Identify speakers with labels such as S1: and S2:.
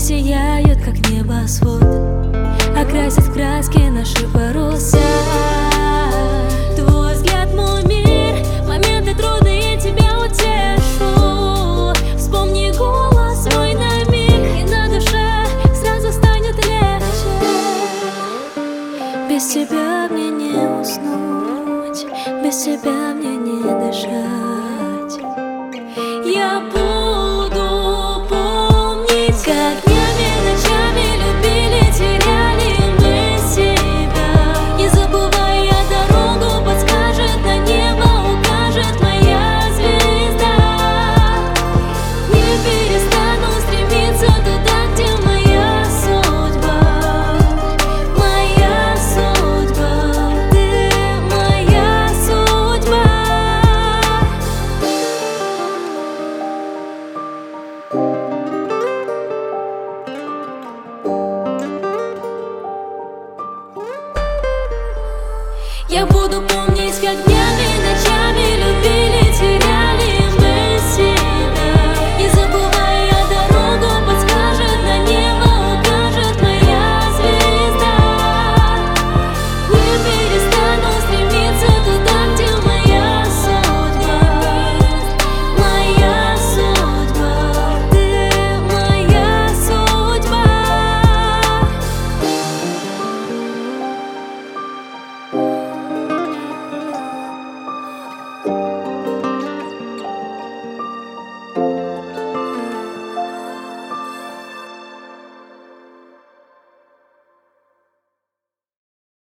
S1: сияют, как небосвод, окрасят в краски наши паруса. Твой взгляд, мой мир, моменты трудные, тебя утешу. Вспомни голос свой на миг, и на душе сразу станет легче. Без тебя мне не уснуть, без тебя мне не дышать. Я буду помнить, как днями, ночами любили, теряли мы себя. Не забывая дорогу, подскажет на небо, укажет моя звезда. Не перестану стремиться туда, где моя судьба. Моя судьба, ты моя судьба. Я буду